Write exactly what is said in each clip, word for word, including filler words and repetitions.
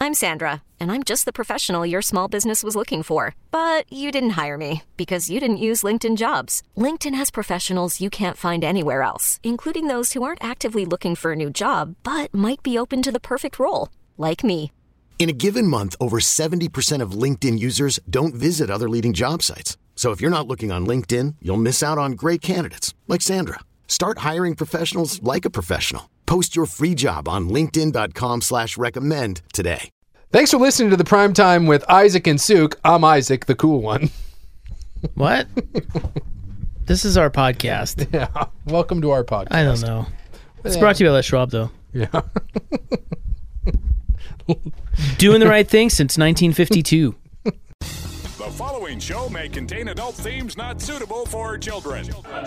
I'm Sandra, and I'm just the professional your small business was looking for. But you didn't hire me because you didn't use LinkedIn Jobs. LinkedIn has professionals you can't find anywhere else, including those who aren't actively looking for a new job, but might be open to the perfect role, like me. In a given month, over seventy percent of LinkedIn users don't visit other leading job sites. So if you're not looking on LinkedIn, you'll miss out on great candidates like Sandra. Start hiring professionals like a professional. Post your free job on linkedin.com slash recommend today. Thanks for listening to the Prime Time with Isaac and Suk. I'm Isaac, the cool one. What? This is our podcast. Yeah. Welcome to our podcast. I don't know. It's brought to you by Les Schwab, though. Yeah. Doing the right thing since nineteen fifty-two. The following show may contain adult themes not suitable for children.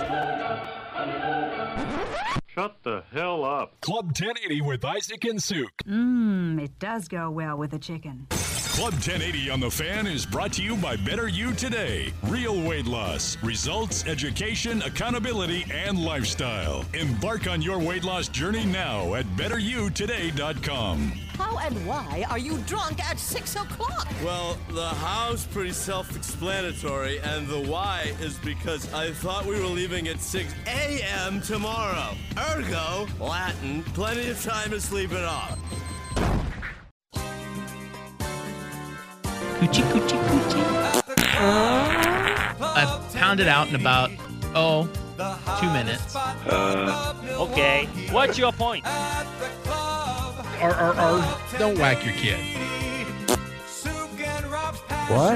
Shut the hell up. Club ten eighty with Isaac and Suk. Mmm, it does go well with a chicken. Club ten eighty on the Fan is brought to you by Better You Today. Real weight loss, results, education, accountability, and lifestyle. Embark on your weight loss journey now at better you today dot com. How and why are you drunk at six o'clock? Well, the how's pretty self-explanatory, and the why is because I thought we were leaving at six a.m. tomorrow. Ergo, Latin, plenty of time to sleep it off. Coochie, coochie, coochie. I pounded out in about, oh, two minutes. Uh, okay. What's your point? Or, or, or don't whack your kid. What?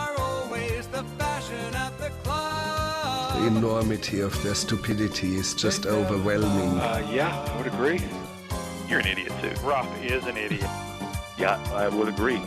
The enormity of their stupidity is just overwhelming. Uh, yeah, I would agree. You're an idiot, too. Roth is an idiot. Yeah, I would agree.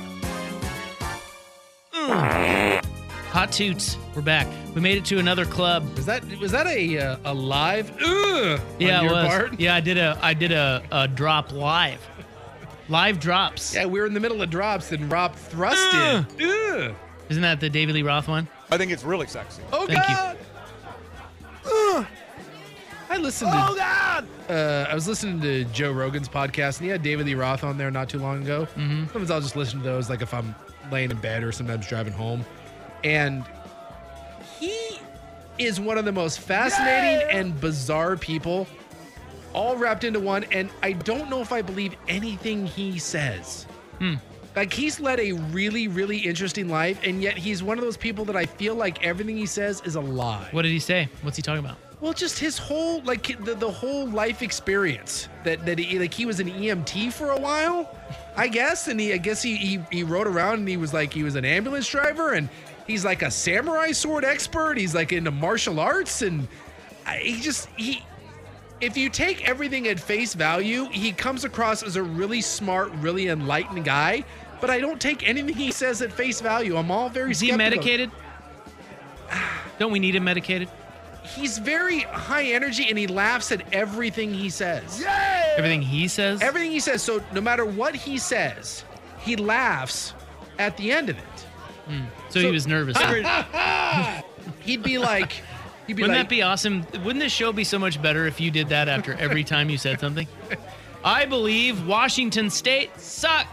Hot Toots, we're back. We made it to another club. Was that was that a uh, a live? Ugh, yeah, on your it was. Part? Yeah, I did a I did a, a drop live. Live drops. Yeah, we were in the middle of drops and Rob thrusted. Uh, Ugh. Isn't that the David Lee Roth one? I think it's really sexy. Oh Thank God! Ugh. I listened. To, Oh, God! Uh, I was listening to Joe Rogan's podcast, and he had David Lee Roth on there not too long ago. Mm-hmm. Sometimes I'll just listen to those, like if I'm laying in bed or sometimes driving home. And he is one of the most fascinating yeah. and bizarre people, all wrapped into one. And I don't know if I believe anything he says. Hmm. Like, he's led a really, really interesting life, and yet he's one of those people that I feel like everything he says is a lie. What did he say? What's he talking about? Well, just his whole, like, the, the whole life experience. That that he, like, he was an E M T for a while, I guess, and he, I guess he, he he rode around and he was like, he was an ambulance driver, and he's like a samurai sword expert. He's like into martial arts, and I, he just he. If you take everything at face value, he comes across as a really smart, really enlightened guy. But I don't take anything he says at face value. I'm all very Is he skeptical. medicated? Don't we need him medicated? He's very high energy, and he laughs at everything he says. Yeah! Everything he says? Everything he says. So no matter what he says, he laughs at the end of it. Mm. So, so he was nervous. He'd be like... He'd be Wouldn't like, that be awesome? Wouldn't this show be so much better if you did that after every time you said something? I believe Washington State sucks.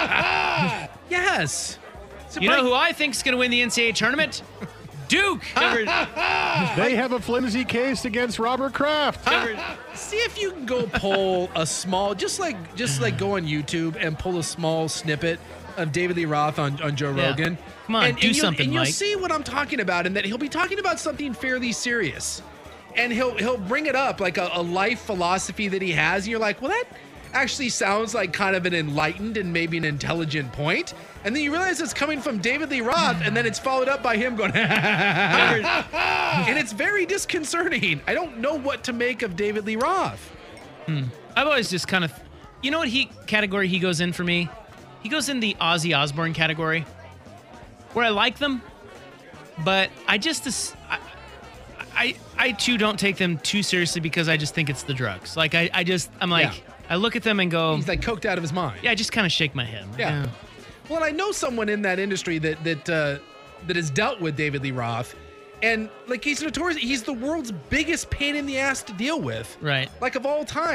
Yes. So you know who I think is going to win the N C double A tournament? Duke. They have a flimsy case against Robert Kraft. See if you can go pull a small, just like just like go on YouTube and pull a small snippet of David Lee Roth on, on Joe Yeah. Rogan. Come on, and, do and you'll, something, and you'll Mike. see what I'm talking about, and that he'll be talking about something fairly serious, and he'll he'll bring it up like a, a life philosophy that he has, and you're like, well, that actually sounds like kind of an enlightened and maybe an intelligent point, and then you realize it's coming from David Lee Roth, and then it's followed up by him going, and it's very disconcerting. I don't know what to make of David Lee Roth. Hmm. I've always just kind of, you know what he category he goes in for me? He goes in the Ozzy Osbourne category, where I like them, but I just, I, I, I too don't take them too seriously because I just think it's the drugs. Like I, I just, I'm like, yeah. I look at them and go, he's like coked out of his mind. Yeah, I just kind of shake my head. Yeah. yeah. Well, I know someone in that industry that that uh, that has dealt with David Lee Roth, and like he's notorious. He's the world's biggest pain in the ass to deal with. Right. Like of all time.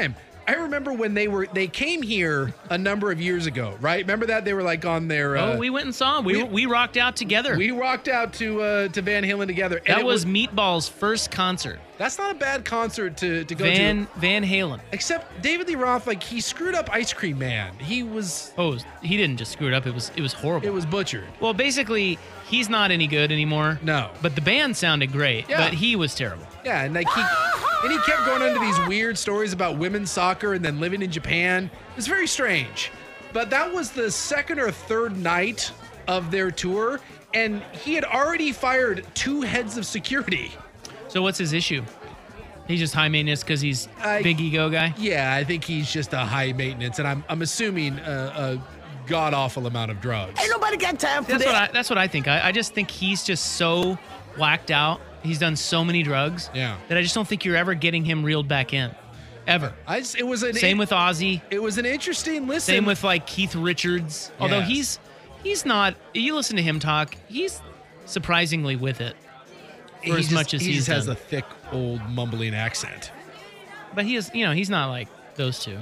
I remember when they were they came here a number of years ago, right? Remember that they were like on their. Uh, oh, we went and saw them. We we, we rocked out together. We rocked out to uh, to Van Halen together. And that it was, was Meatball's first concert. That's not a bad concert to, to go Van, to. Van Halen. Except David Lee Roth, like he screwed up Ice Cream Man. He was. Oh, he didn't just screw it up. It was it was horrible. It was butchered. Well, basically, he's not any good anymore. No. But the band sounded great. Yeah. But he was terrible. Yeah, and like he and he kept going into these weird stories about women's soccer and then living in Japan. It was very strange. But that was the second or third night of their tour, and he had already fired two heads of security. So what's his issue? He's just high maintenance because he's I, big ego guy? Yeah, I think he's just a high maintenance, and I'm I'm assuming a, a god-awful amount of drugs. Ain't nobody got time for that's that. What I, that's what I think. I, I just think he's just so whacked out. He's done so many drugs yeah. that I just don't think you're ever getting him reeled back in. Ever. I just, it was an, Same it, with Ozzy. It was an interesting listen. Same with like Keith Richards. Although yes. he's he's not, you listen to him talk, he's surprisingly with it for he as just, much as he he's just has done. a thick, old, mumbling accent. But he is, you know, he's not like those two.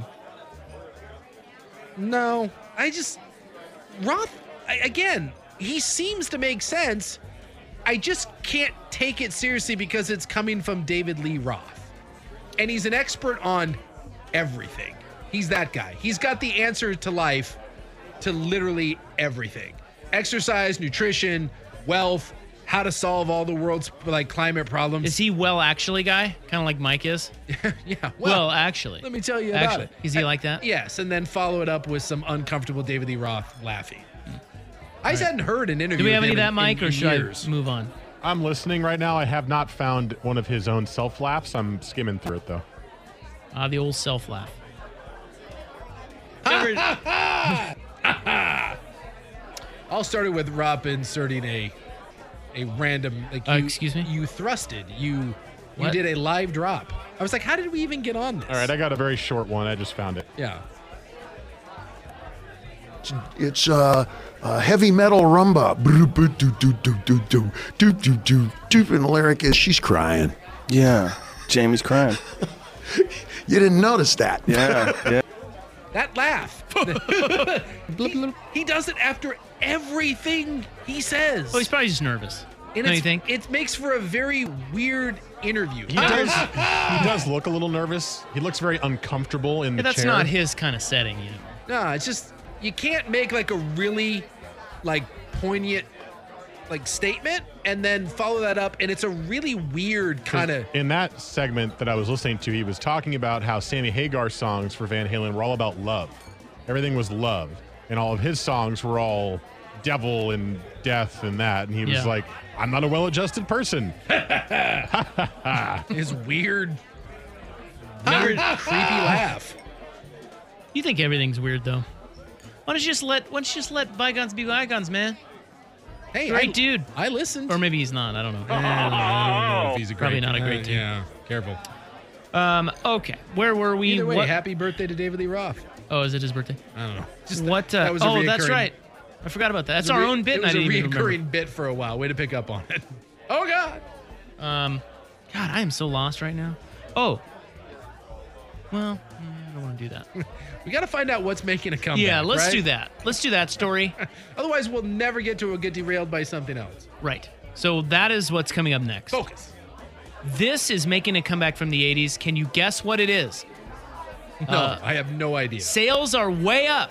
No, I just, Roth, I, again, he seems to make sense. I just can't take it seriously because it's coming from David Lee Roth. And he's an expert on everything. He's that guy. He's got the answer to life, to literally everything. Exercise, nutrition, wealth, how to solve all the world's like climate problems. Is he well actually guy? Kind of like Mike is? yeah. Well, well, actually. Let me tell you about actually. it. Is he I, like that? Yes, and then follow it up with some uncomfortable David Lee Roth laughing. Mm. I just right. hadn't heard an interview. Do we have with any of him that, in, Mike, in, or in should years. I move on? I'm listening right now. I have not found one of his own self laughs. I'm skimming through it though. Ah, uh, the old self laugh. I'll start it with Rob inserting a a random like you, uh, excuse me. You thrusted. You what? you did a live drop. I was like, how did we even get on this? All right, I got a very short one. I just found it. Yeah. It's uh, uh, heavy metal rumba. And the lyric is, she's crying. Yeah, Jamie's crying. You didn't notice that. Yeah, yeah. That laugh. he, he does it after everything he says. Oh, he's probably just nervous. And Don't you think? It makes for a very weird interview. He does. He does look a little nervous. He looks very uncomfortable in yeah, the that's chair. That's not his kind of setting, you know. No, it's just you can't make like a really like poignant like statement and then follow that up, and it's a really weird kind of. In that segment that I was listening to, he was talking about how Sammy Hagar's songs for Van Halen were all about love. Everything was love, and all of his songs were all devil and death and that. And he was yeah. like, "I'm not a well-adjusted person." His weird, weird, creepy laugh. You think everything's weird though? Why don't you just let Why don't you just let bygones be bygones, man? Hey, great I, dude. I listened. Or maybe he's not. I don't know. Oh, I don't know if he's a great, Probably not a great uh, dude. Yeah, careful. Um. Okay. Where were we? Either way, what? happy birthday to David Lee Roth. Oh, is it his birthday? I don't know. Just what? Uh, that was a oh, that's reoccurring- right. I forgot about that. That's It was our a re- own bit. It And was I didn't a even recurring remember. bit for a while. Way to pick up on it. Oh God. Um. God, I am so lost right now. Oh. Well, I don't want to do that. We got to find out what's making a comeback. Yeah, let's right? do that. Let's do that story. Otherwise, we'll never get to get derailed by something else. Right. So that is what's coming up next. Focus. This is making a comeback from the eighties. Can you guess what it is? No, Uh, I have no idea. Sales are way up.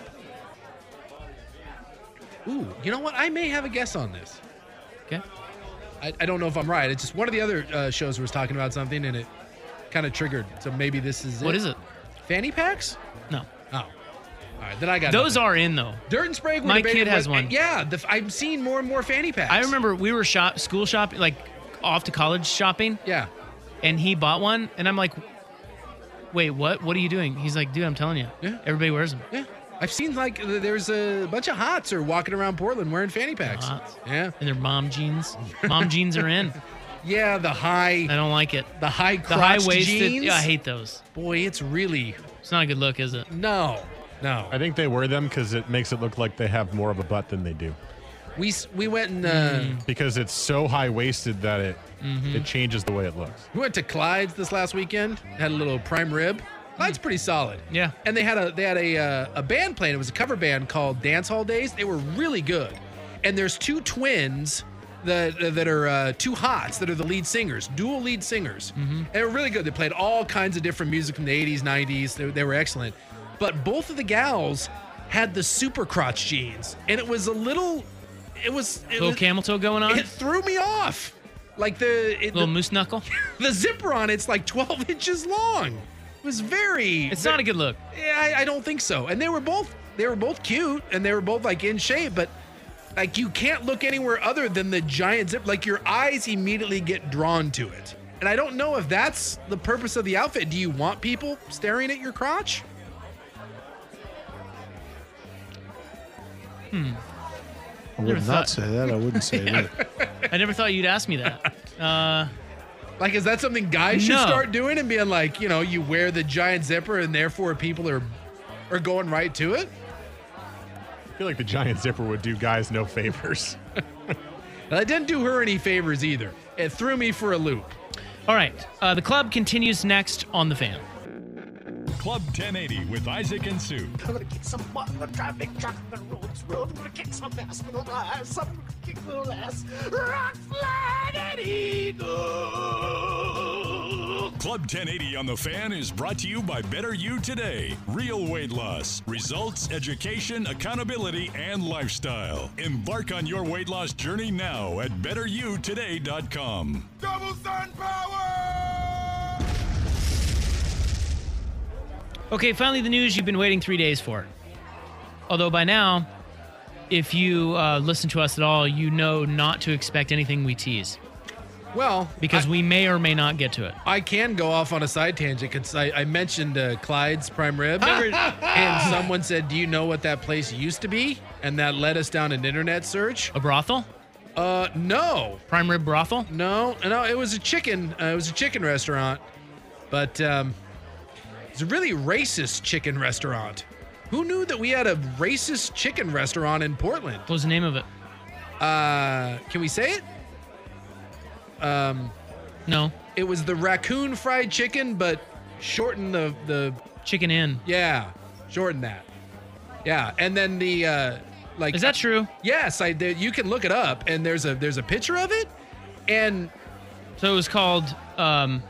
Ooh, you know what? I may have a guess on this. Okay. I, I don't know if I'm right. It's just one of the other uh, shows was talking about something and it kind of triggered. So maybe this is What it. is it? Fanny packs? No. Oh. All right, then I got Those nothing. are in though. Dirt and Sprague. were My debating kid has what- one. Yeah, the, I'm seeing more and more fanny packs. I remember we were shop school shopping, like off to college shopping. Yeah. And he bought one, and I'm like, "Wait, what? What are you doing?" He's like, "Dude, I'm telling you, Yeah. everybody wears them." Yeah. I've seen like th- there's a bunch of hots are walking around Portland wearing fanny packs. Hots. Yeah. And their mom jeans. Mom jeans are in. Yeah, the high, I don't like it. the high The high crotched waisted. jeans. Yeah, I hate those. Boy, it's really It's not a good look, is it? no, no. I think they wear them because it makes it look like they have more of a butt than they do. We s- we went and uh, Mm. Because it's so high waisted that it Mm-hmm. it changes the way it looks. we went to Clyde's this last weekend. Had a little prime rib. Clyde's pretty solid. Yeah. And they had a they had a uh, a band playing. It was a cover band called Dance Hall Days. They were really good. And there's two twins that that are uh, two hots that are the lead singers, dual lead singers. Mm-hmm. They were really good. They played all kinds of different music from the eighties, nineties. They, they were excellent. But both of the gals had the super crotch jeans, and it was a little, it was it little was, camel toe going on. It threw me off. Like the it, little the, moose knuckle. The zipper on it's like twelve inches long. It was very. It's very, not a good look. Yeah, I, I don't think so. And they were both they were both cute, and they were both like in shape, but like you can't look anywhere other than the giant zip. Like your eyes immediately get drawn to it. And I don't know if that's the purpose of the outfit. Do you want people staring at your crotch? Hmm. I would Never not thought- say that. I wouldn't say that. I never thought you'd ask me that. Uh, Like, is that something guys should No. start doing and being like, you know, you wear the giant zipper and therefore people are are going right to it? I feel like the giant zipper would do guys no favors. That didn't do her any favors either. It threw me for a loop. all right. Uh, the club continues next on The Fan. Club ten eighty with Isaac and Sue. I'm gonna kick some butt in the traffic, truck the roads, road. I'm gonna kick some ass with a ass. I'm gonna kick little ass. Rock, flag, and eagle. Club ten eighty on The Fan is brought to you by Better You Today. Real weight loss, results, education, accountability, and lifestyle. Embark on your weight loss journey now at better you today dot com. Double sun power! Okay, finally the news you've been waiting three days for. Although by now, if you uh, listen to us at all, you know not to expect anything we tease. Well, because I, we may or may not get to it. I can go off on a side tangent because I, I mentioned uh, Clyde's Prime Rib. And someone said, do you know what that place used to be? And that led us down an internet search. A brothel? Uh, no. Prime Rib brothel? No, no, it was a chicken. Uh, it was a chicken restaurant. But um, it's a really racist chicken restaurant. Who knew that we had a racist chicken restaurant in Portland? What was the name of it? Uh, can we say it? Um, no. It was the Raccoon Fried Chicken, but shorten the the Chicken Inn. Yeah, shorten that. Yeah, and then the uh, like. Is that true? Yes, I did. You can look it up, and there's a there's a picture of it, and so it was called. Um,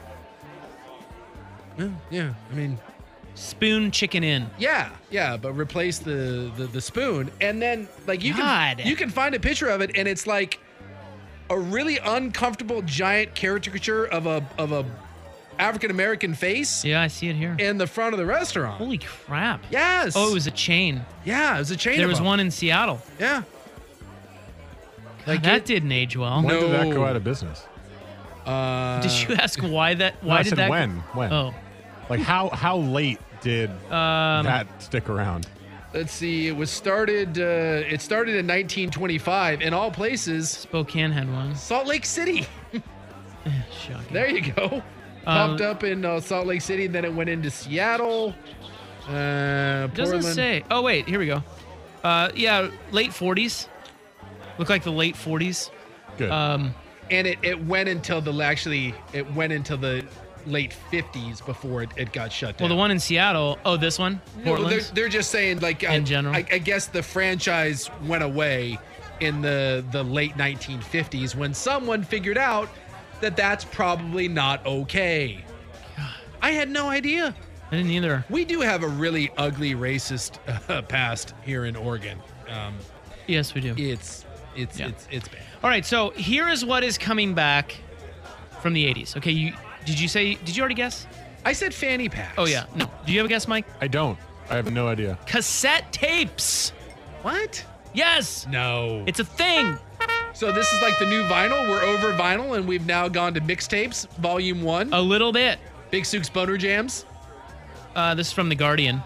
well, yeah, I mean, Spoon Chicken Inn. Yeah, yeah, but replace the the, the spoon, and then like you God. can you can find a picture of it, and it's like a really uncomfortable giant caricature of a of a African American face. Yeah, I see it here. In the front of the restaurant. Holy crap. Yes. Oh, it was a chain. Yeah, it was a chain. There of was them. one in Seattle. Yeah. Like that didn't age well. When did that go out of business? Uh, Did you ask why that? Why No, I did said that? when? When? Oh, Like how how late did Um, that stick around? Let's see. It was started. Uh, it started in nineteen twenty-five. In all places, Spokane had one. Salt Lake City. Shocking. There you go. Um, Popped up in uh, Salt Lake City. Then it went into Seattle. Uh, Doesn't Portland. say. Oh wait, here we go. Uh, yeah, late forties. Look like the late forties. Good. Um, and it, it went until the actually it went into the late fifties before it, it got shut down. well, the one in Seattle. Oh, this one, No, Portland. they're, they're just saying like In I, general? I, I guess the franchise went away in the the late nineteen fifties when someone figured out that that's probably not okay. I had no idea. I didn't either. We do have a really ugly racist uh, past here in Oregon. Um, Yes, we do. it's it's Yeah. it's it's bad. All right, so here is what is coming back from the eighties. Okay, you did you say? Did you already guess? I said fanny packs. Oh yeah, no. Do you have a guess, Mike? I don't. I have no idea. Cassette tapes. What? Yes. No. It's a thing. So this is like the new vinyl. We're over vinyl, and we've now gone to mixtapes, volume one. A little bit. Big Sook's Boner Jams. Uh, this is from The Guardian.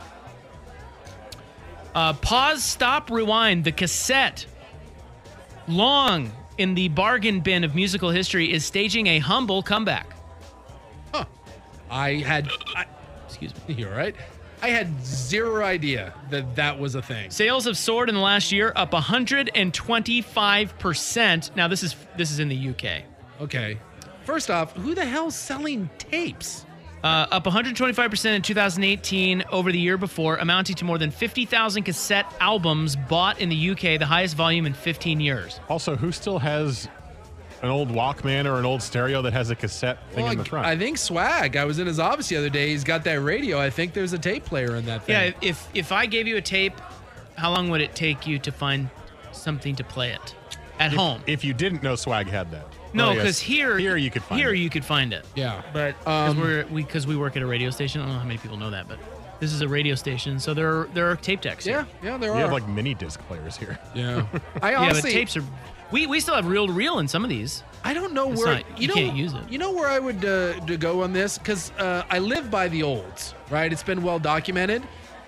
Uh, pause, stop, rewind. The cassette, long in the bargain bin of musical history, is staging a humble comeback. Huh. I had. I, Excuse me. You're right. I had zero idea that that was a thing. Sales have soared in the last year, up one hundred twenty-five percent. Now this is this is in the U K. Okay. First off, who the hell's selling tapes? Uh, up one hundred twenty-five percent in two thousand eighteen over the year before, amounting to more than fifty thousand cassette albums bought in the U K, the highest volume in fifteen years. Also, who still has an old Walkman or an old stereo that has a cassette thing Well, in the front? I think Swag. I was in his office the other day. He's got that radio. I think there's a tape player in that thing. Yeah, if if I gave you a tape, how long would it take you to find something to play it at if, home? If you didn't know Swag had that. No, Well, yes, because here, here you could find here it. you could find it. Yeah, but because Um, we're we because we work at a radio station. I don't know how many people know that, but this is a radio station, so there are, there are tape decks. Yeah, here. yeah, there We are. have like mini disc players here. Yeah. I yeah, honestly, but tapes are. We we still have reel to reel in some of these. I don't know It's where not- you, you know. can't use it. You know where I would uh, to go on this because uh, I live by the olds. Right, it's been well documented.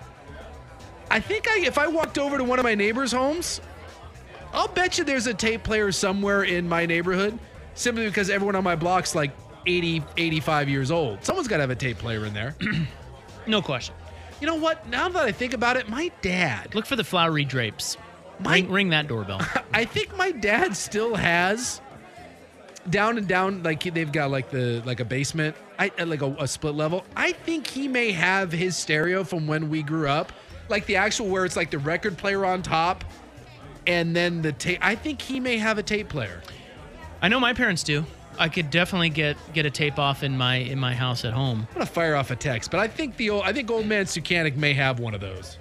I think I if I walked over to one of my neighbors' homes, I'll bet you there's a tape player somewhere in my neighborhood. Simply because everyone on my block's like eighty, eighty-five years old. Someone's got to have a tape player in there. No question. You know what? Now that I think about it, my dad. Look for the flowery drapes. My- ring, ring that doorbell. I think my dad still has down and down like they've got like the like a basement, I like a, a split level. I think he may have his stereo from when we grew up, like the actual where it's like the record player on top, and then the tape. I think he may have a tape player. I know my parents do. I could definitely get get a tape off in my in my house at home. I'm gonna fire off a text, but I think the old I think old man Sukanik may have one of those.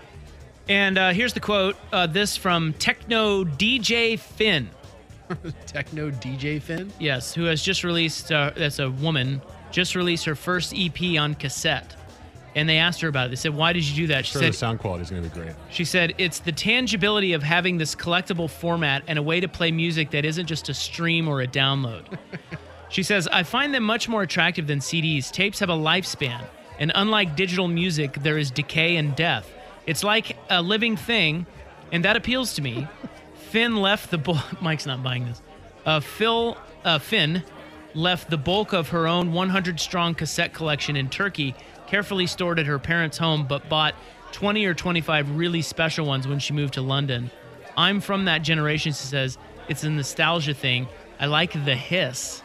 And uh, here's the quote. Uh, this from Techno D J Finn. Techno D J Finn? Yes, who has just released, uh, that's a woman, just released her first E P on cassette. And they asked her about it. They said, why did you do that? She Sure, said, the sound quality is going to be great. She said, it's the tangibility of having this collectible format and a way to play music that isn't just a stream or a download. She says, I find them much more attractive than C Ds. Tapes have a lifespan, and unlike digital music, there is decay and death. It's like a living thing, and that appeals to me. Finn left the bulk. Mike's not buying this. Uh, Phil uh, Finn left the bulk of her own one hundred strong cassette collection in Turkey, carefully stored at her parents' home, but bought twenty or twenty-five really special ones when she moved to London. I'm from that generation, she says. It's a nostalgia thing. I like the hiss.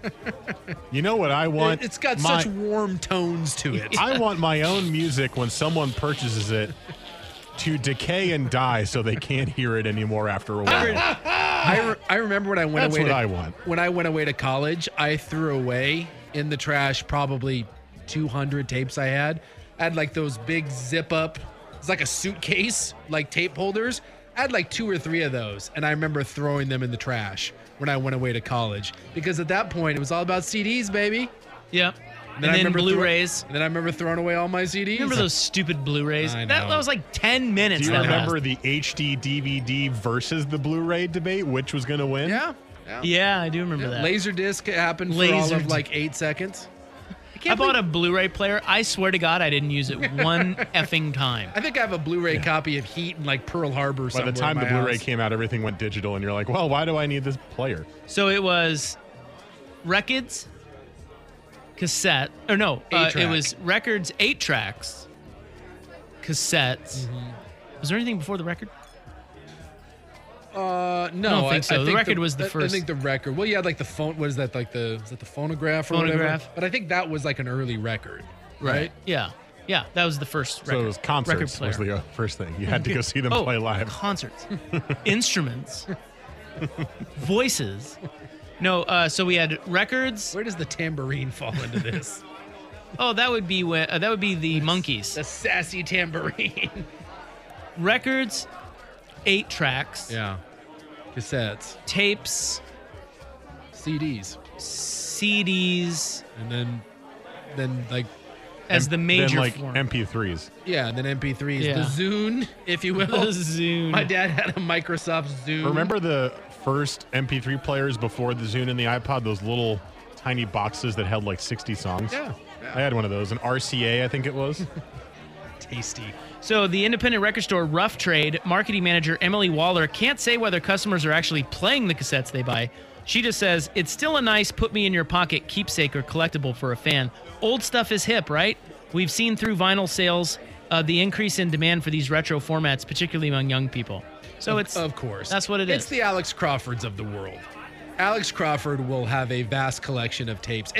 You know what I want? It's got My- such warm tones to it. I want my own music when someone purchases it to decay and die so they can't hear it anymore after a while. I, re- I remember when I went That's away what to, I want. when I went away to college, I threw away in the trash probably two hundred tapes I had. I had like those big zip up, it's like a suitcase, like tape holders. I had like two or three of those, and I remember throwing them in the trash when I went away to college because at that point it was all about C Ds, baby. Yep. And And I then remember throw- Blu-rays. and then I remember throwing away all my C Ds. Remember those stupid Blu-rays? I That, know. that was like ten minutes. Do you that remember lasted. the H D D V D versus the Blu-ray debate? Which was going to win? Yeah. Yeah. Yeah, I do remember that. Laserdisc happened for all of Laserdisc. like eight seconds. I bought a Blu-ray player. I swear to God, I didn't use it one effing time. I think I have a Blu-ray copy of Heat and like Pearl Harbor. By somewhere the time in the my Blu-ray house. came out, everything went digital, and you're like, well, why do I need this player? So it was records, cassette, or no, uh, it Eight-track. was records, eight tracks, cassettes. Mm-hmm. Was there anything before the record? Uh, no, I don't think so. The record was the I- first. I think the record. Well, you had like the phone. What is that? Like the is that the phonograph or whatever? Phonograph. But I think that was like an early record, right? Yeah. Yeah, that was the first record. So it was record concerts player. was the uh, first thing. You had to go see them oh, play live. Concerts, instruments, voices. No, uh, so we had records. Where does the tambourine fall into this? Oh, that would be when, uh, that would be the Monkees. The sassy tambourine. Records, eight tracks. Yeah. Cassettes, tapes, C Ds, C Ds, and then then like as the major then, like form. M P threes. yeah, and then M P threes, Yeah. the Zune, if you will. The Zune. My dad had a Microsoft Zune. Remember the first M P three players before the Zune and the iPod? Those little tiny boxes that held like sixty songs. Yeah. yeah. I had one of those, an R C A, I think it was. Tasty. So the independent record store Rough Trade marketing manager Emily Waller can't say whether customers are actually playing the cassettes they buy. She just says, it's still a nice put me in your pocket keepsake or collectible for a fan. Old stuff is hip, right? We've seen through vinyl sales uh, the increase in demand for these retro formats, particularly among young people. So Of- it's of course. That's what it It's is. the Alex Crawfords of the world. Alex Crawford will have a vast collection of tapes. And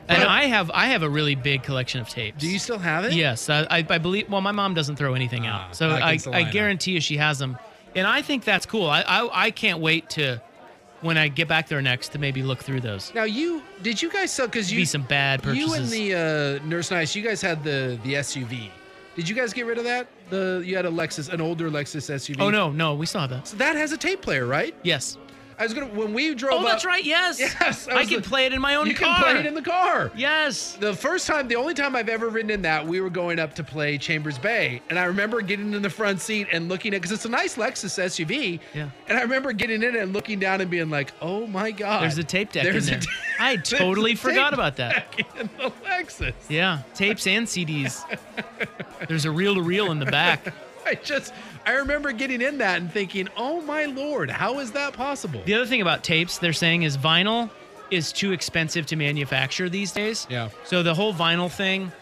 And I have I have a really big collection of tapes. Do you still have it? Yes, I, I, I believe. Well, my mom doesn't throw anything Ah, out, so back in I, I Salina. guarantee you she has them, and I think that's cool. I, I I can't wait to when I get back there next to maybe look through those. Now you did you guys sell because you Be some bad You and purchases. the uh, Nurse Nice, you guys had the the S U V. Did you guys get rid of that? The you had a Lexus, an older Lexus S U V. Oh no, no, we still have that. So that has a tape player, right? Yes. I was gonna when we drove. Oh, that's up- right. Yes. Yes. I was can like- play it in my own You car. can play it in the car. Yes. The first time, the only time I've ever ridden in that, we were going up to play Chambers Bay, and I remember getting in the front seat and looking at because it's a nice Lexus S U V. Yeah. And I remember getting in it and looking down and being like, "Oh my god!" There's a tape deck There's in a there. ta- I there's totally a forgot tape about that. deck in the Lexus. Yeah, tapes and C Ds. There's a reel-to-reel in the back. I just, I remember getting in that and thinking, "Oh my lord, how is that possible?" The other thing about tapes, they're saying, is vinyl is too expensive to manufacture these days. Yeah. So the whole vinyl thing,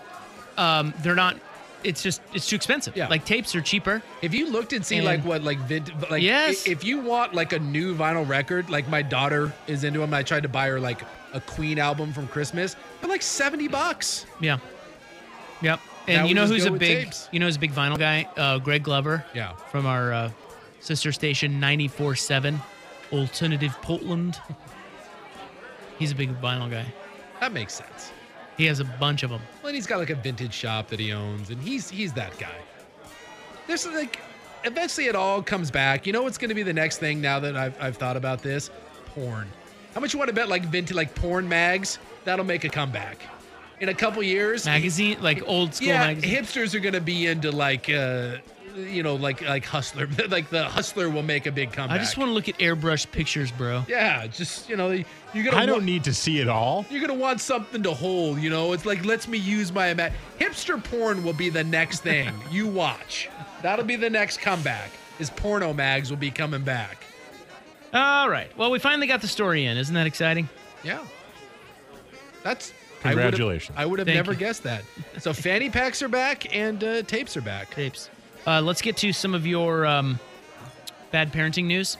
um, they're not. It's just it's too expensive. Yeah. Like tapes are cheaper. If you looked and see And- like what like vint, like Yes. i- if you want like a new vinyl record, like my daughter is into them. I tried to buy her like a Queen album from Christmas, they're like seventy bucks. Yeah. Yep. And Now you we know just who's go a with big tapes. you know who's a big vinyl guy? Uh, Greg Glover. Yeah. From our uh, sister station ninety-four point seven Alternative Portland. He's a big vinyl guy. That makes sense. He has a bunch of them. Well, and he's got like a vintage shop that he owns, and he's he's that guy. There's like, eventually it all comes back. You know what's going to be the next thing now that I've I've thought about this? Porn. How much you want to bet like vintage like porn mags? That'll make a comeback. In a couple years, Magazine, like old school yeah, magazine. hipsters are going to be into like, uh, you know, like like Hustler. Like the Hustler will make a big comeback. I just want to look at airbrush pictures, bro. Yeah, just you know, you're gonna. I don't wa- need to see it all. You're gonna want something to hold. You know, it's like lets me use my ima- hipster porn will be the next thing you watch. That'll be the next comeback. Is porno mags will be coming back. All right. Well, we finally got the story in. Isn't that exciting? Yeah. That's Congratulations. I would have Thank never you. guessed that. So fanny packs are back and uh, tapes are back. Tapes. Uh, let's get to some of your um, bad parenting news.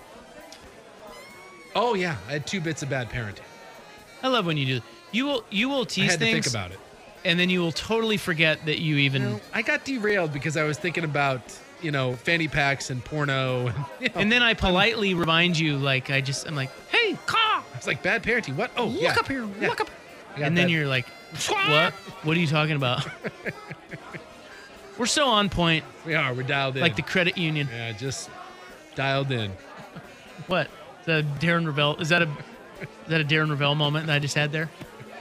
Oh yeah, I had two bits of bad parenting. I love when you do. You will you will I tease had to things think about it. and then you will totally forget that you even. You know, I got derailed because I was thinking about you know fanny packs and porno. And, you know, And then I politely remind you, like I just I'm like, hey, car, it's like bad parenting. What? Oh, look yeah. up here, Yeah. look up. I got And then that. you're like, what? What are you talking about? We're so on point, We are. We're dialed in. like the credit union. Yeah, just dialed in. What? The Darren Ravel? Is that a is that a Darren Ravel moment that I just had there?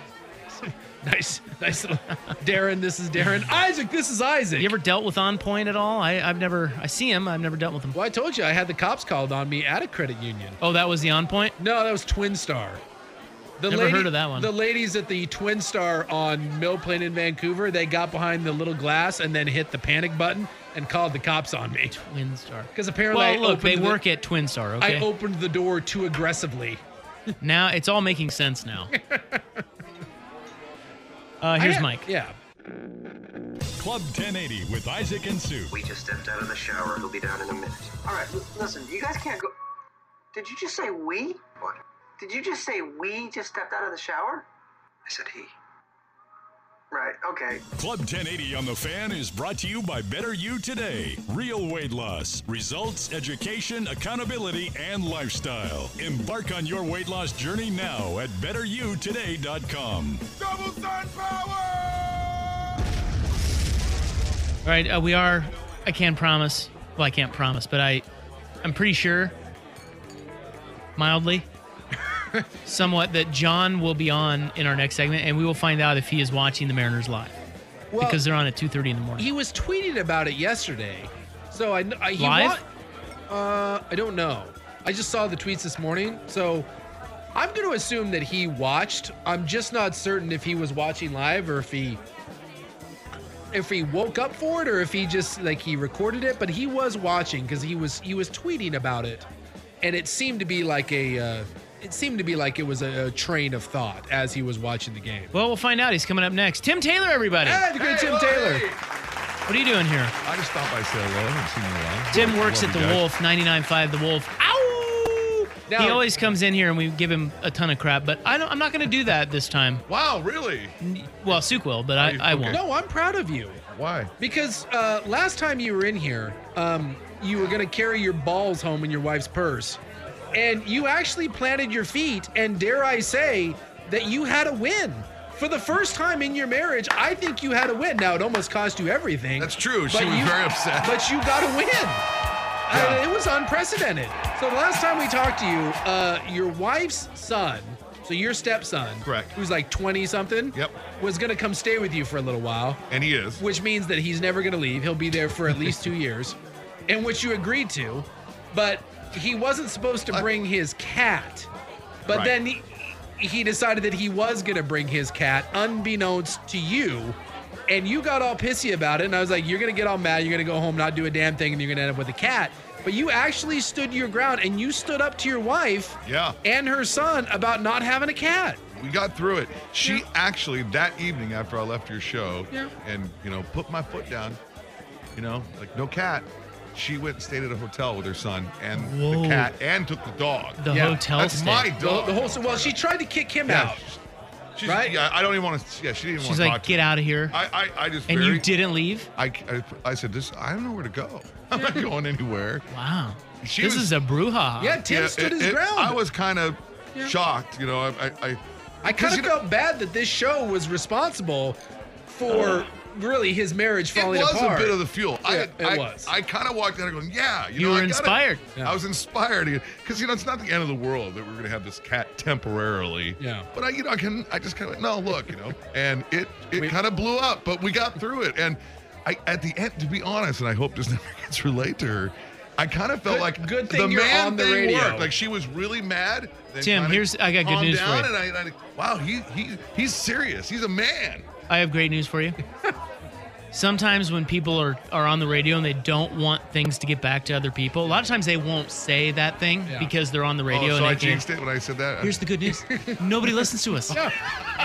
Nice, nice little Darren. This is Darren. Isaac. This is Isaac. You ever dealt with On Point at all? I, I've never. I see him. I've never dealt with him. Well, I told you I had the cops called on me at a credit union. Oh, that was the On Point. No, that was Twin Star. The Never heard of that one. The ladies at the Twin Star on Mill Plain in Vancouver, they got behind the little glass and then hit the panic button and called the cops on me. Twin Star. Because apparently Well, I look, opened they the, work at Twin Star. Okay. I opened the door too aggressively. Now it's all making sense now. Uh, here's I- Mike. Yeah. Club ten eighty with Isaac and Sue. We just stepped out of the shower. He'll be down in a minute. All right, l- listen, you guys can't go. Did you just say we? What? Did you just say we just stepped out of the shower? I said he. Right, okay. Club ten eighty on the Fan is brought to you by Better You Today. Real weight loss, results, education, accountability, and lifestyle. Embark on your weight loss journey now at better you today dot com. Double sun power! All right, uh, we are. I can promise. Well, I can't promise, but I, I'm pretty sure, mildly, somewhat, that John will be on in our next segment, and we will find out if he is watching the Mariners live Well, because they're on at two thirty in the morning. he was tweeting about it yesterday. So I, I he Live? wa- uh, I don't know. I just saw the tweets this morning. So I'm going to assume that he watched. I'm just not certain if he was watching live or if he if he woke up for it or if he just like he recorded it, but he was watching because he was he was tweeting about it, and it seemed to be like a uh, it seemed to be like it was a, a train of thought as he was watching the game. Well, we'll find out. He's coming up next. Tim Taylor, everybody. Hey, the great Tim Taylor. What are you doing here? I just thought by say hello and see you around. Tim works Love at you the guys. Wolf, ninety-nine point five The Wolf. Ow! Now- he always comes in here and we give him a ton of crap, but I don't, I'm not going to do that this time. Wow, really? Well, Suk will, but I, I won't. No, I'm proud of you. Why? Because uh, last time you were in here, um, you were going to carry your balls home in your wife's purse. And you actually planted your feet, and dare I say that you had a win. For the first time in your marriage, I think you had a win. Now, it almost cost you everything. That's true. She but was you- very upset. But you got a win. Yeah. Uh, it was unprecedented. So the last time we talked to you, uh, your wife's son, so your stepson, correct, who's like twenty something, yep, was going to come stay with you for a little while. And he is. Which means that he's never going to leave. He'll be there for at least two years, and which you agreed to. But he wasn't supposed to bring his cat. But Right. then he, he decided that he was going to bring his cat, unbeknownst to you. And you got all pissy about it. And I was like, you're going to get all mad. You're going to go home, not do a damn thing, and you're going to end up with a cat. But you actually stood your ground, and you stood up to your wife Yeah. and her son about not having a cat. We got through it. She actually, that evening after I left your show Yeah. and, you know, put my foot down, you know, like no cat, she went and stayed at a hotel with her son and Whoa. the cat and took the dog. The hotel That's stay. my The, dog. the whole, well, she tried to kick him Yeah. out. She's, Right? Yeah, I don't even want to, yeah, she didn't She's want to like, talk to get me. out of here. I, I, I just And very, you didn't leave? I, I, I said, this, I don't know where to go. I'm not going anywhere. Wow. She this was- is a brouhaha. Yeah, Tim Yeah, stood it- his it- ground. I was kind of Yeah. shocked, you know, I, I, I I kind of felt bad that this show was responsible for really his marriage falling it was apart. a bit of the fuel. Yeah, I, it I, was. I kind of walked out going, yeah. You, You know, were I gotta- inspired. Yeah. I was inspired because you know it's not the end of the world that we're going to have this cat temporarily. Yeah. But I, you know, I can. I just kind of no look, you know, and it it kind of blew up, but we got through it. And I at the end, to be honest, and I hope this never gets relayed to her. I kind of felt Good- like good the thing you're man on the thing radio. worked. Like she was really mad. then Tim, kinda here's- I got good calmed news for down, you. And I, and I, wow, he he he's serious. He's a man. I have great news for you. Sometimes when people are, are on the radio and they don't want things to get back to other people, a lot of times they won't say that thing Yeah. because they're on the radio. Oh, so and I they jinxed it when I said that. Here's the good news. Nobody listens to us. No.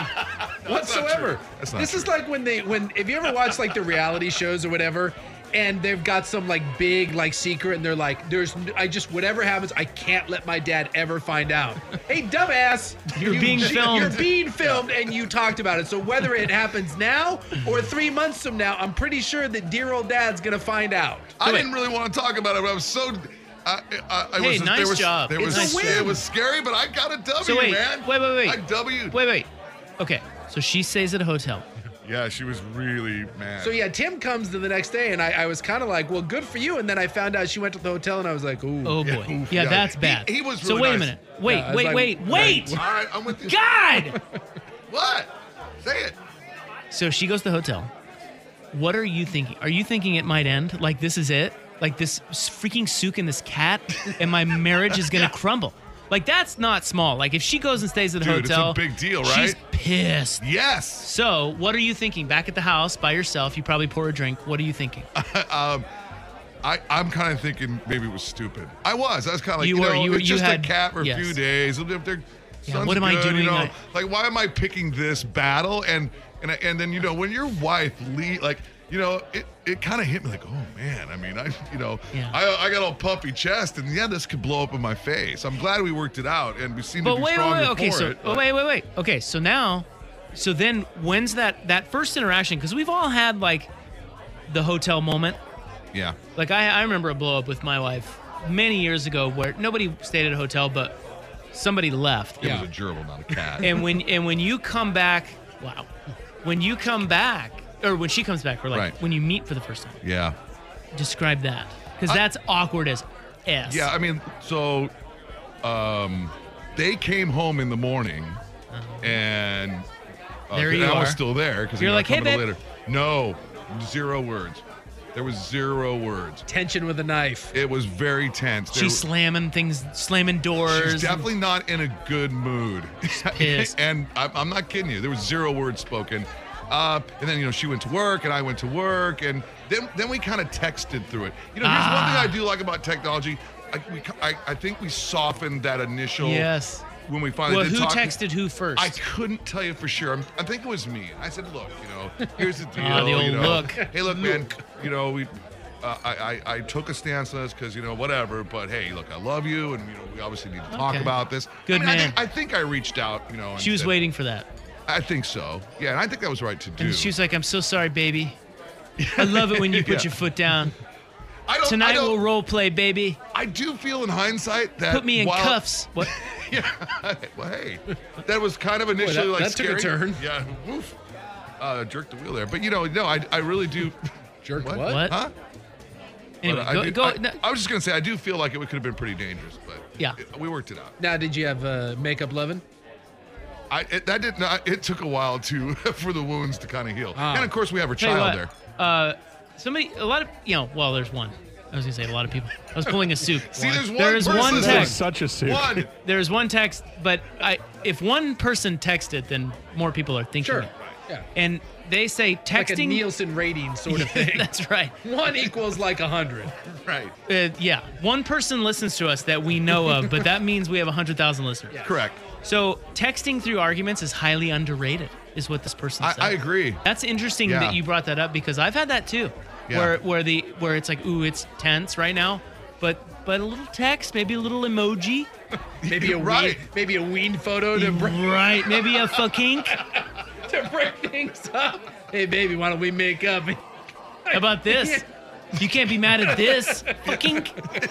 Whatsoever. That's not This true. is like when they when if you ever watch like the reality shows or whatever, and they've got some like big like secret, and they're like, "There's I just whatever happens, I can't let my dad ever find out." Hey, dumbass, You're you- being filmed. You're being filmed, and you talked about it. So whether it happens now or three months from now, I'm pretty sure that dear old dad's gonna find out. I wait. didn't really want to talk about it, but I was so. I, I, I Hey, was, nice there was, job. There It's was, a win. It was scary, but I got a W, So wait, man. wait, wait, wait. I W'd. Wait, wait. Okay, so she stays at a hotel. Yeah, she was really mad. So yeah, Tim comes to the next day, and I, I was kind of like, "Well, good for you." And then I found out she went to the hotel, and I was like, "Ooh, Oh Yeah, boy. oof, Yeah, yeah. that's He- bad. he was So really wait a nice. minute. Wait, Yeah, I was wait, like- wait, wait. All right, I'm with you. God! What? Say it. So she goes to the hotel. What are you thinking? Are you thinking it might end? Like this is it? Like this freaking Suk and this cat, and my marriage is gonna crumble? Like that's not small. Like if she goes and stays at the Dude, it's a hotel, big deal, She's right? pissed. Yes. So what are you thinking? Back at the house by yourself, you probably pour a drink. What are you thinking? um, I, I'm kind of thinking maybe it was stupid. I was. I was kind of like, You you, were- know, you were- it's you just had- a cat for yes. a few days. If their Yeah, son's what am I good, doing? You know, I- like, why am I picking this battle? And and and then you know, when your wife lead, like, you know, it, it kind of hit me like, oh man. I mean, I you know, Yeah. I I got all puffy chest, and yeah, this could blow up in my face. I'm glad we worked it out, and we seem But to be wait, wait, stronger wait. Okay, for so it. oh, wait, wait, wait. Okay, so now, so then when's that that first interaction? Because we've all had like the hotel moment. Yeah. Like I, I remember a blow up with my wife many years ago where nobody stayed at a hotel, but somebody left. It was a gerbil, not a cat. And when and when you come back, wow, when you come back, or when she comes back, or like Right. when you meet for the first time, yeah. describe that because I- that's awkward as s. Yeah, I mean, so um, they came home in the morning, and uh, There you I was are. still there because You're like, "Hey, babe." later. No, zero words. There was zero words. tension with a knife." It was very tense. There She's was- slamming things, slamming doors. She's definitely not in a good mood. pissed. And I'm, I'm not kidding you. There was zero words spoken. Uh, and then, you know, she went to work and I went to work. And then then we kind of texted through it. You know, here's Ah. one thing I do like about technology. I, we, I, I think we softened that initial. Yes. When we finally Well, did who talk. texted who first? I couldn't tell you for sure. I'm, I think it was me. I said, look, you know, here's the deal. Ah, the you old know, look. Hey, look, man, you know, we Uh, I, I I took a stance on this because you know whatever. But hey, look, I love you, and you know we obviously need to talk Okay. about this. Good I mean, I man. think, I think I reached out. You know, and She was said- waiting for that. I think so. Yeah, and I think that was right to do. And she was like, I'm so sorry, baby. I love it when you put Yeah. your foot down. I don't, Tonight I don't, we'll role play, baby. I do feel in hindsight that Put me in while, cuffs. What? Yeah. Well, hey, that was kind of initially that- like that took a scary. turn. Yeah. Woof. Uh, jerked the wheel there, but you know, no, I, I really do. Jerked what? What? Huh? Anyway, But I go. do- go I, no, I was just gonna say I do feel like it could have been pretty dangerous, but Yeah. it- we worked it out. Now, did you have uh, makeup loving? I it, that did not. It took a while to for the wounds to kind of heal, Ah. and of course we have our Tell you child what, there. Uh, somebody, a lot of, you know, well, there's one. I was gonna say a lot of people. I was pulling a soup. See, there's one There is person one that- That is text. such a suit. One. There's one text, but I, if one person texted, then more people are thinking Sure. it. Yeah. And they say Like a texting. Nielsen rating sort of thing. That's right. One equals like a hundred. Right. Uh, yeah, one person listens to us that we know of, but that means we have one hundred thousand listeners. Correct. So texting through arguments is highly underrated, is what this person I, said. I agree. That's interesting Yeah. that you brought that up because I've had that too, Yeah. where where the where it's like, ooh, it's tense right now, but but a little text, maybe a little emoji, Maybe a Right. weed, maybe a weed photo to break, right? Maybe a fucking. to break things up. Hey, baby, why don't we make up? How about this? You can't be mad at this. Fucking.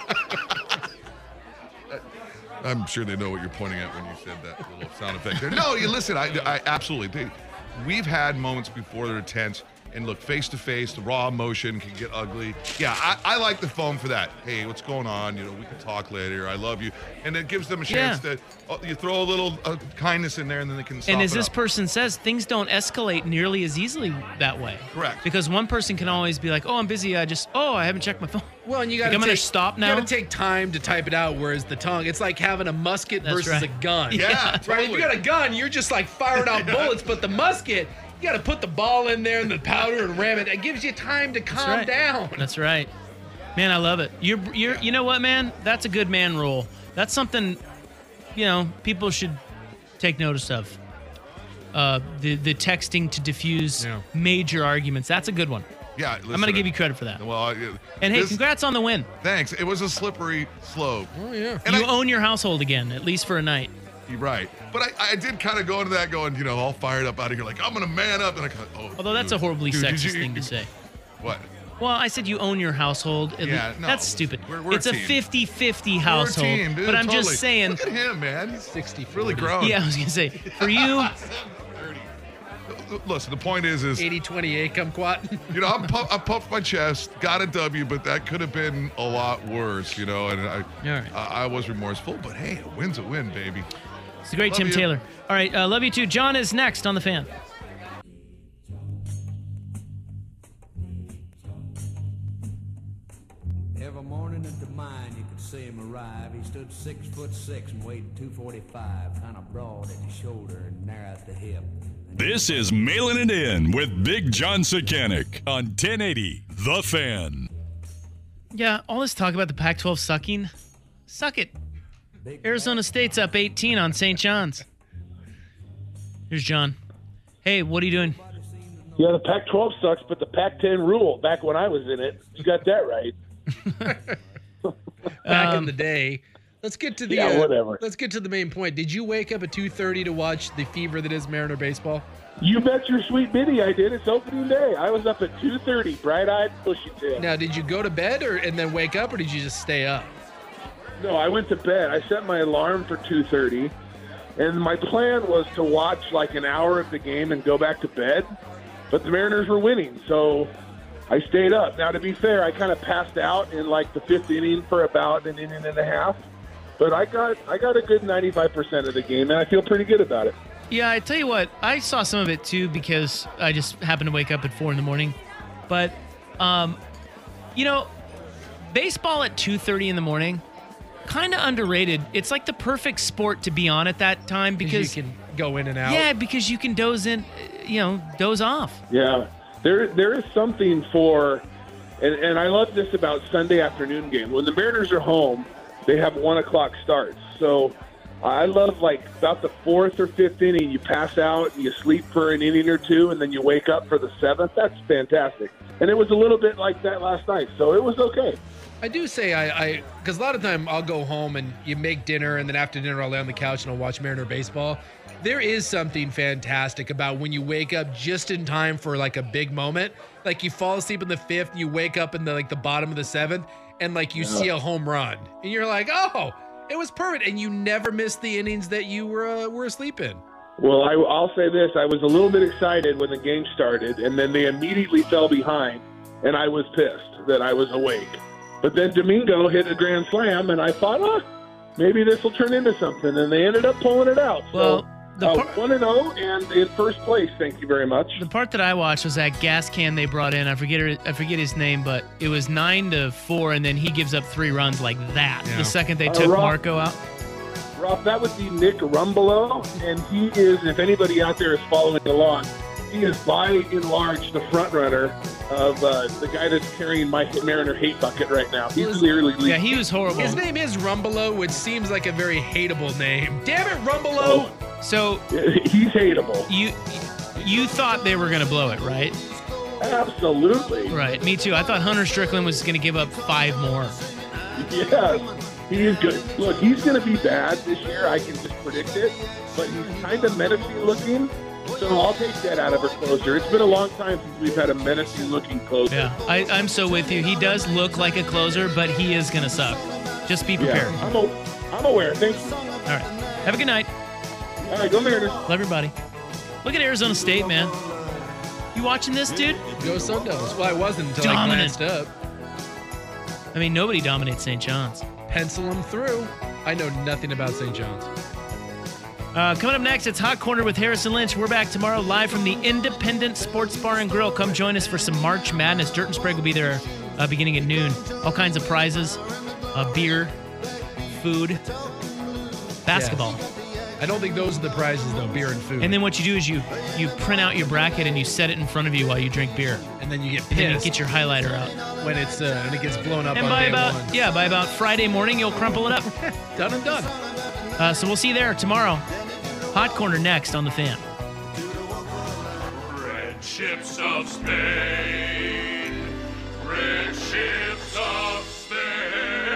I'm sure they know what you're pointing at when you said that little sound effect there. No, you listen. I, I absolutely. They, we've had moments before that are tense, and look, face to face, the raw emotion can get ugly. Yeah, I, I like the phone for that. Hey, what's going on? You know, we can talk later. I love you, and it gives them a chance Yeah. to oh, you throw a little uh, kindness in there, and then they can. And as soften this up. person says, things don't escalate nearly as easily that way. Correct. Because one person can always be like, "Oh, I'm busy. I just, oh, I haven't checked my phone." Well, and you got Like, to I'm gonna stop now? You got to take time to type it out. Whereas the tongue, it's like having a musket That's versus right. a gun. Yeah, right. If totally. you got a gun, you're just like firing out bullets. But the musket, you got to put the ball in there and the powder and ram it. It gives you time to That's calm right. down. That's right. Man, I love it. You're, you're, you know what, man? That's a good man rule. That's something, you know, people should take notice of. Uh, the the texting to diffuse Yeah. major arguments. That's a good one. Yeah, I'm gonna listen, give you credit for that. Well, I, And hey, this- congrats on the win. Thanks. It was a slippery slope. Oh yeah. And you I- own your household again, at least for a night. You're right. But I, I did kind of go into that going, you know, all fired up out of here, like, I'm going to man up. And I kind of, oh. Although that's a dude, horribly dude, did sexist you- thing to say. What? Well, I said you own your household. At Yeah, least. no, That's stupid. we're- we're a it's a team. fifty-fifty We're a household. team, dude, but I'm totally. just saying. Look at him, man. He's sixty really grown. Yeah, I was gonna say for you. Listen, the point is, is eighty twenty-eight kumquat. you know, I'm pu- I puffed my chest, got a W, but that could have been a lot worse, you know. And I, All right. I, I was remorseful, but hey, a win's a win, baby. It's the great Love Tim you. Taylor. All right, uh, love you too. John is next on the Fan. Every morning at the mine, you could see him arrive. He stood six foot six and weighed two forty-five, kind of broad at the shoulder and narrow at the hip. This is Mailing It In with Big John Sakanik on ten eighty The Fan. Yeah, all this talk about the Pac twelve sucking. Suck it. Arizona State's up eighteen on Saint John's. Here's John. Hey, what are you doing? Yeah, the Pac twelve sucks, but the Pac ten rule back when I was in it, you got that right. Back in Um, the day. Let's get to the Yeah, uh, whatever. Let's get to the main point. Did you wake up at two thirty to watch the fever that is Mariner baseball? You bet your sweet bitty I did. It's opening day. I was up at two thirty, bright-eyed, bushy tail. Now, did you go to bed or and then wake up, or did you just stay up? No, I went to bed. I set my alarm for two thirty, and my plan was to watch like an hour of the game and go back to bed, but the Mariners were winning, so I stayed up. Now, to be fair, I kind of passed out in like the fifth inning for about an inning and a half, but I got I got a good ninety-five percent of the game, and I feel pretty good about it. Yeah, I tell you what, I saw some of it too because I just happened to wake up at four in the morning. But, um, you know, baseball at two thirty in the morning, kind of underrated. It's like the perfect sport to be on at that time because you can go in and out. Yeah, because you can doze in, you know, doze off. Yeah, there there is something for, and, and I love this about Sunday afternoon game. When the Mariners are home, they have one o'clock starts. So I love, like, about the fourth or fifth inning, you pass out and you sleep for an inning or two, and then you wake up for the seventh. That's fantastic. And it was a little bit like that last night, so it was okay. I do say I, because a lot of time I'll go home and you make dinner, and then after dinner I'll lay on the couch and I'll watch Mariner baseball. There is something fantastic about when you wake up just in time for like a big moment. Like you fall asleep in the fifth, you wake up in the like the bottom of the seventh, and like you yeah. see a home run, and you're like, oh, it was perfect, and you never missed the innings that you were uh, were asleep in. Well, I, I'll say this: I was a little bit excited when the game started, and then they immediately fell behind, and I was pissed that I was awake. But then Domingo hit a grand slam, and I thought, oh, maybe this will turn into something, and they ended up pulling it out. Well, so, the uh, par- one and oh, and in first place. Thank you very much. The part that I watched was that gas can they brought in. I forget her, I forget his name, but it was nine to four, and then he gives up three runs like that. Yeah. The second they took uh, Rob, Marco out. Rob, that would be Nick Rumbelow, and he is, if anybody out there is following along, he is by and large the front runner of uh, the guy that's carrying my Mariner hate bucket right now. He's clearly leading. Yeah, he was horrible. His name is Rumbelow, which seems like a very hateable name. Damn it, Rumbelow! Oh, so he's hateable. You you thought they were going to blow it, right? Absolutely. Right. Me too. I thought Hunter Strickland was going to give up five more. Yes, he is good. Look, he's going to be bad this year. I can just predict it. But he's kind of menacing looking. So I'll take that out of her closer. It's been a long time since we've had a menacing-looking closer. Yeah, I, I'm so with you. He does look like a closer, but he is going to suck. Just be prepared. Yeah, I'm, a, I'm aware. Thank you. All right. Have a good night. All right, go Mariners. Love everybody. Look at Arizona State, man. You watching this, dude? Go Sun Devils. Well, I wasn't until Dominant. I glanced up. I mean, nobody dominates Saint John's. Pencil them through. I know nothing about Saint John's. Uh, coming up next, it's Hot Corner with Harrison Lynch. We're back tomorrow live from the Independent Sports Bar and Grill. Come join us for some March Madness. Dirt and Sprague will be there uh, beginning at noon. All kinds of prizes, uh, beer, food, basketball. Yes. I don't think those are the prizes, though, beer and food. And then what you do is you you print out your bracket and you set it in front of you while you drink beer. And then you get pissed. And then you get your highlighter out. When it's uh, when it gets blown up and on by day about, one. Yeah, by about Friday morning, you'll crumple it up. Done and done. Uh, so we'll see you there tomorrow. Hot Corner next on The Fan. Red ships of Spain. Red ships of Spain.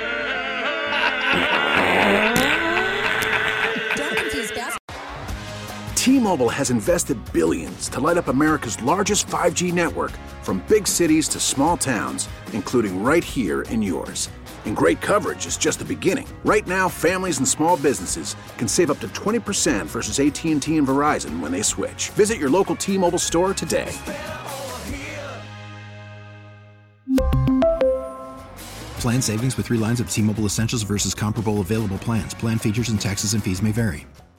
Don't confuse basketball. T-Mobile has invested billions to light up America's largest five G network, from big cities to small towns, including right here in yours. And great coverage is just the beginning. Right now, families and small businesses can save up to twenty percent versus A T and T and Verizon when they switch. Visit your local T-Mobile store today. Plan savings with three lines of T-Mobile Essentials versus comparable available plans. Plan features and taxes and fees may vary.